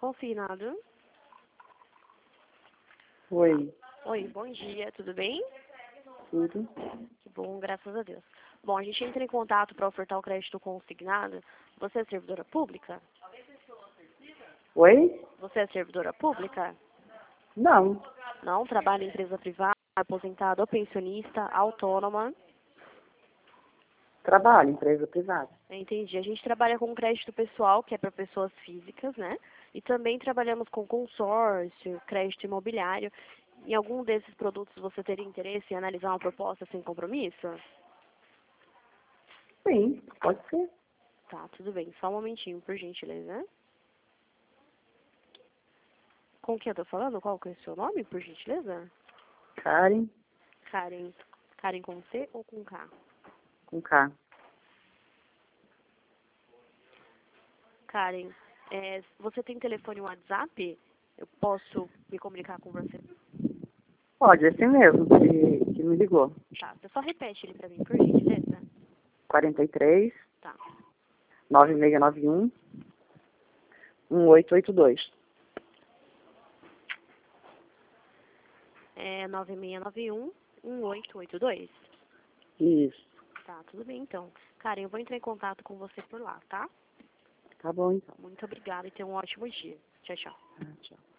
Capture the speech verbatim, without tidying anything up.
Consignado. Oi, Oi, bom dia, tudo bem? tudo? Que bom, graças a Deus. Bom, a gente entra em contato para ofertar o crédito consignado. Você é servidora pública? Oi? Você é servidora pública? Não, Não, trabalha em empresa privada, aposentado ou pensionista, autônoma. trabalho, empresa privada. Entendi. A gente trabalha com crédito pessoal, que é para pessoas físicas, né? E também trabalhamos com consórcio, crédito imobiliário. Em algum desses produtos você teria interesse em analisar uma proposta sem compromisso? Sim, pode ser. Tá, tudo bem. Só um momentinho, por gentileza. Com quem eu tô falando? Qual que é o seu nome, por gentileza? Karen, Karen. Karen com C ou com K? com K. Karen, é, você tem telefone WhatsApp? Eu posso me comunicar com você? Pode, é assim mesmo, que, que me ligou. Tá, você só repete ele pra mim, por gentileza. quarenta e três, Tá. nove seis nove um, um oito oito dois. É nove seis nove um, um oito oito dois. Isso. Tá, tudo bem então. Karen, eu vou entrar em contato com você por lá, tá? Tá bom, então. Muito obrigada e tenha um ótimo dia. Tchau, tchau. Ah, tchau.